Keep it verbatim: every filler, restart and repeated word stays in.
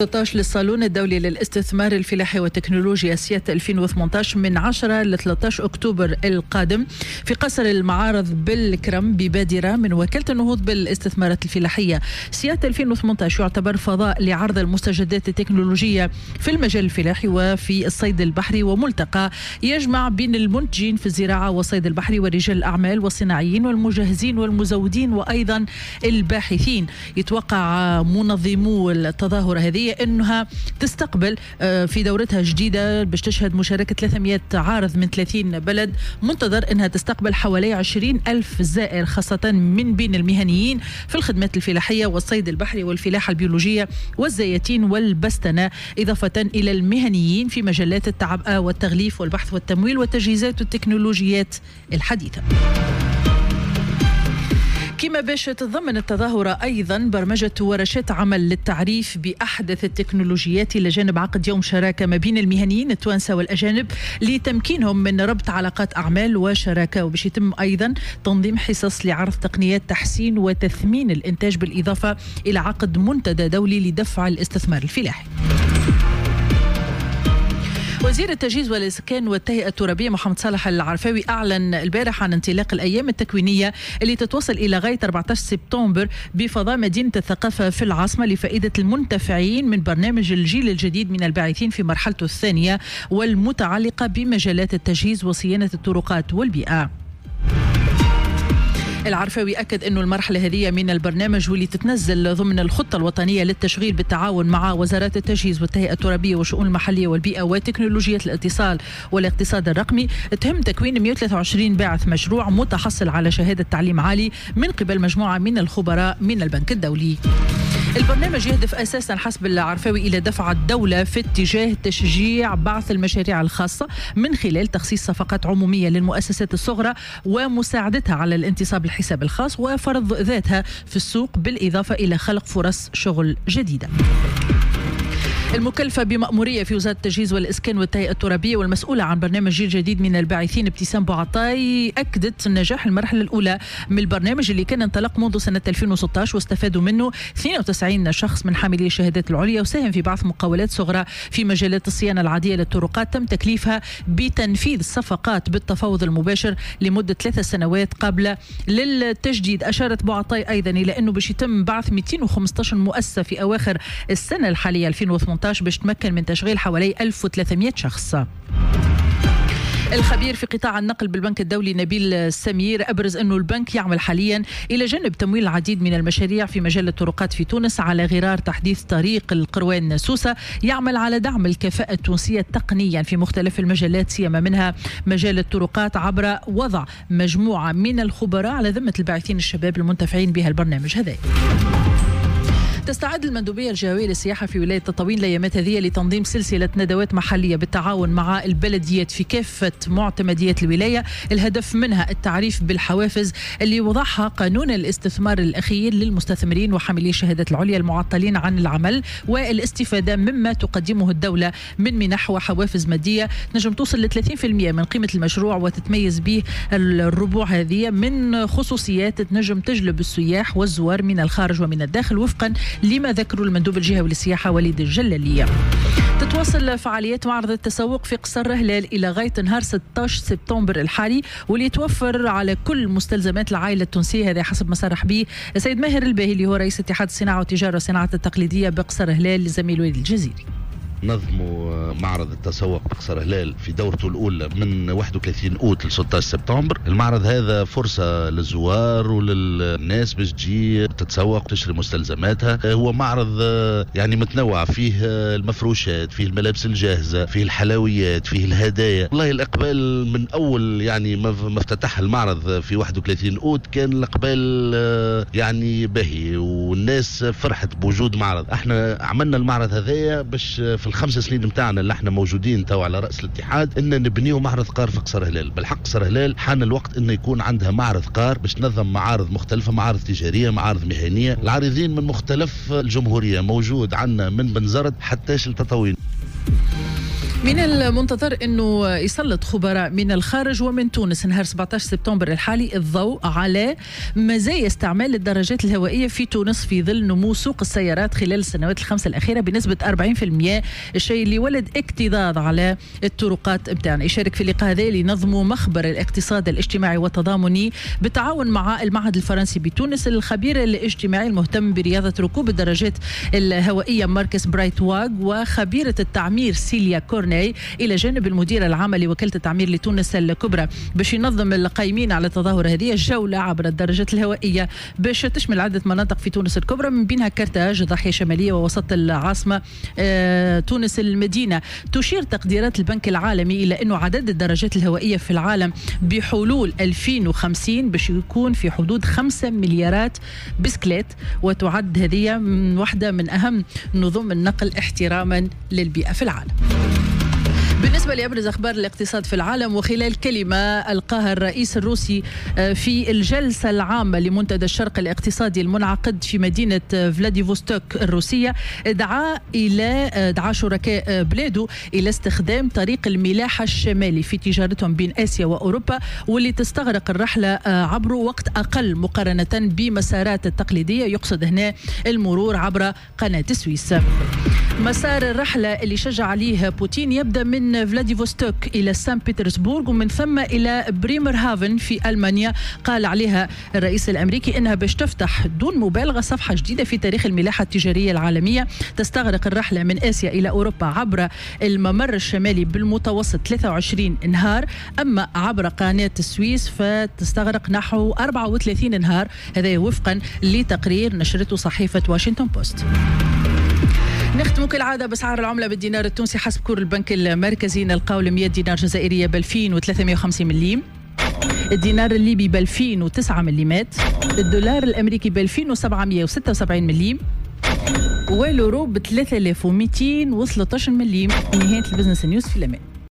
ثلاثة عشر للصالون الدولي للاستثمار الفلاحي والتكنولوجيا سياتة ألفين وثمانية عشر من عشرة ل ثلاثة عشر أكتوبر القادم في قصر المعارض بالكرم ببادرة من وكالة النهوض بالاستثمارات الفلاحية. سياتة ألفين وثمانية عشر يعتبر فضاء لعرض المستجدات التكنولوجية في المجال الفلاحي وفي الصيد البحري، وملتقى يجمع بين المنتجين في الزراعة والصيد البحري ورجال الأعمال والصناعيين والمجهزين والمزودين وأيضا الباحثين. يتوقع منظمو التظاهرة هذه أنها تستقبل في دورتها جديدة باش تشهد مشاركة ثلاثمئة عارض من ثلاثين بلد. منتظر أنها تستقبل حوالي عشرين ألف زائر، خاصة من بين المهنيين في الخدمات الفلاحية والصيد البحري والفلاحة البيولوجية والزيتين والبستنة، إضافة إلى المهنيين في مجالات التعبئة والتغليف والبحث والتمويل والتجهيزات والتكنولوجيات الحديثة. كما باش تتضمن التظاهرة أيضا برمجة ورشات عمل للتعريف بأحدث التكنولوجيات إلى جانب عقد يوم شراكة ما بين المهنيين التوانسة والأجانب لتمكينهم من ربط علاقات أعمال وشراكة. وباش يتم أيضا تنظيم حصص لعرض تقنيات تحسين وتثمين الإنتاج، بالإضافة إلى عقد منتدى دولي لدفع الاستثمار الفلاحي. وزير التجهيز والإسكان والتهيئة الترابية محمد صالح العرفاوي أعلن البارح عن انطلاق الأيام التكوينية اللي تتوصل إلى غاية أربعة عشر سبتمبر بفضاء مدينة الثقافة في العاصمة لفائدة المنتفعين من برنامج الجيل الجديد من الباعثين في مرحلته الثانية والمتعلقة بمجالات التجهيز وصيانة الطرقات والبيئة. العرفاوي أكد أنه المرحلة هذه من البرنامج واللي تتنزل ضمن الخطة الوطنية للتشغيل بالتعاون مع وزارات التجهيز والتهيئة الترابية والشؤون المحلية والبيئة وتكنولوجيا الاتصال والاقتصاد الرقمي تهم تكوين مئة وثلاثة وعشرين باعث مشروع متحصل على شهادة تعليم عالي من قبل مجموعة من الخبراء من البنك الدولي. البرنامج يهدف أساسا حسب العرفاوي إلى دفع الدولة في اتجاه تشجيع بعث المشاريع الخاصة من خلال تخصيص صفقات عمومية للمؤسسات الصغرى ومساعدتها على الانتصاب الحساب الخاص وفرض ذاتها في السوق، بالإضافة إلى خلق فرص شغل جديدة. المكلفة بمأمورية في وزارة التجهيز والإسكان والتهيئة الترابية والمسؤولة عن برنامج جيل جديد من الباعثين ابتسام بوعطاي أكدت نجاح المرحلة الأولى من البرنامج اللي كان انطلق منذ سنة ألفين وستة عشر واستفادوا منه اثنين وتسعين شخص من حاملي الشهادات العليا، وساهم في بعث مقاولات صغرى في مجالات الصيانة العادية للطرقات تم تكليفها بتنفيذ صفقات بالتفاوض المباشر لمدة ثلاث سنوات قبل للتجديد. أشارت بوعطاي أيضا إلى أنه باش يتم بعث مئتين وخمسة عشر مؤسسة في أواخر السنة الحالية ألفين وثمانية عشر باش تمكن من تشغيل حوالي ألف وثلاثمئة شخص. الخبير في قطاع النقل بالبنك الدولي نبيل سمير أبرز أنه البنك يعمل حاليا إلى جانب تمويل العديد من المشاريع في مجال الطرقات في تونس على غرار تحديث طريق القروان سوسة. يعمل على دعم الكفاءة التونسية تقنيا في مختلف المجالات، سيما منها مجال الطرقات، عبر وضع مجموعة من الخبراء على ذمة الباعثين الشباب المنتفعين بها البرنامج هذا. تستعد المندوبية الجهوية للسياحة في ولاية تطاوين الأيامات هذه لتنظيم سلسلة ندوات محلية بالتعاون مع البلديات في كافة معتمديات الولاية. الهدف منها التعريف بالحوافز اللي وضعها قانون الاستثمار الأخير للمستثمرين وحاملي الشهادات العليا المعطلين عن العمل، والاستفادة مما تقدمه الدولة من منح وحوافز مادية نجم توصل ل ثلاثين بالمئة من قيمة المشروع، وتتميز به الربوع هذه من خصوصيات تنجم تجلب السياح والزوار من الخارج ومن الداخل، وفقا لما ذكروا المندوب الجهوي للسياحة وليد الجلالية. تتواصل فعاليات معرض التسوق في قصر هلال إلى غاية نهار ستة عشر سبتمبر الحالي، واللي يتوفر على كل مستلزمات العائلة التونسية. هذا حسب ما صرح به السيد ماهر الباهي اللي هو رئيس اتحاد الصناعة والتجارة والصناعة التقليدية بقصر هلال لزميل وليد الجزيري. نظموا معرض التسوق بقصر هلال في دورته الأولى من واحد وثلاثين أوت ل ستة عشر سبتمبر. المعرض هذا فرصة للزوار وللناس باش تجي تتسوق تشتري مستلزماتها. هو معرض يعني متنوع، فيه المفروشات، فيه الملابس الجاهزة، فيه الحلويات، فيه الهدايا. والله الإقبال من أول يعني ما افتتح المعرض في واحد وثلاثين أوت كان الإقبال يعني باهي، والناس فرحت بوجود معرض. احنا عملنا المعرض هذايا باش في الخمس سنين متاعنا اللي احنا موجودين تو على رأس الاتحاد ان نبنيو معرض قار في قصر هلال. بالحق قصر هلال حان الوقت انه يكون عندها معرض قار باش تنظم معارض مختلفة، معارض تجارية، معارض مهنية. العارضين من مختلف الجمهورية موجود عندنا من بنزرت حتى تطاوين. من المنتظر أنه يسلط خبراء من الخارج ومن تونس نهار سبعة عشر سبتمبر الحالي الضوء على مزايا استعمال الدراجات الهوائية في تونس في ظل نمو سوق السيارات خلال السنوات الخمسة الأخيرة بنسبة أربعين بالمئة، الشيء اللي ولد اكتظاظ على الطرقات متاعنا. يشارك في اللقاء هذا لنظمه مخبر الاقتصاد الاجتماعي والتضامني بالتعاون مع المعهد الفرنسي بتونس الخبير الاجتماعي المهتم برياضة ركوب الدراجات الهوائية ماركس برايت واغ وخبيرة التعمير سيليا كورني إلى جانب المدير العام لوكالة التعمير لتونس الكبرى باش ينظم القائمين على التظاهرة هذه الجولة عبر الدراجات الهوائية باش تشمل عدة مناطق في تونس الكبرى من بينها كرتاج ضاحية شمالية ووسط العاصمة آه تونس المدينة. تشير تقديرات البنك العالمي إلى أنه عدد الدراجات الهوائية في العالم بحلول ألفين وخمسين باش يكون في حدود خمسة مليارات بسكليت، وتعد هذه من واحدة من أهم نظم النقل احتراما للبيئة في العالم. بالنسبة لأبرز أخبار الاقتصاد في العالم، وخلال كلمة ألقاها الرئيس الروسي في الجلسة العامة لمنتدى الشرق الاقتصادي المنعقد في مدينة فلاديفوستوك الروسية، دعا إلى دعا شركاء بلاده إلى استخدام طريق الملاحة الشمالي في تجارتهم بين آسيا وأوروبا، واللي تستغرق الرحلة عبره وقت أقل مقارنة بمسارات التقليدية، يقصد هنا المرور عبر قناة السويس. مسار الرحلة اللي شجع عليه بوتين يبدأ من فلاديفوستوك إلى سان بطرسبورغ ومن ثم إلى بريمر هافن في ألمانيا. قال عليها الرئيس الأمريكي إنها باش تفتح دون مبالغة صفحة جديدة في تاريخ الملاحة التجارية العالمية. تستغرق الرحلة من آسيا إلى أوروبا عبر الممر الشمالي بالمتوسط ثلاثة وعشرين نهار، أما عبر قناة السويس فتستغرق نحو أربعة وثلاثين نهار، هذا وفقا لتقرير نشرته صحيفة واشنطن بوست. نختم كالعادة بأسعار العملة بالدينار التونسي حسب كور البنك المركزي، نلقاو مئة دينار جزائرية ب ألفين وثلاثمئة وخمسين مليم، الدينار الليبي ب ألفين وتسعة مليمات، الدولار الأمريكي ب ألفين وسبعمئة وستة وسبعين مليم، واليورو ب ثلاثة آلاف ومئتين وثلاثة عشر مليم. نهاية البزنس نيوز في الأمان.